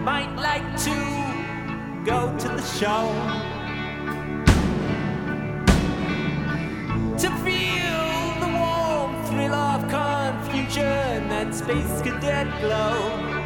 might like to go to the show to feel the warm thrill of confusion and space cadet glow.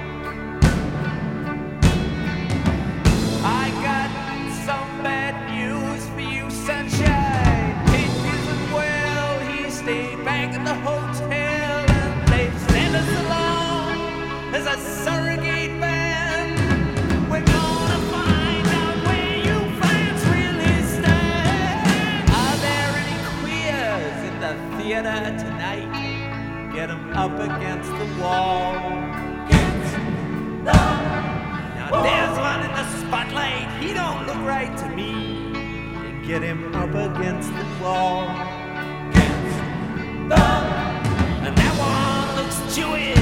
I got some bad news for you, sunshine. It isn't well. He stayed back at the hotel and they've sent us along as a surrogate band. We're gonna find out where you fans really stand. Are there any queers in the theater tonight? Get 'em up against the wall. Now there's one in the spotlight. He don't look right to me. Get him up against the wall. And that one looks Jewish.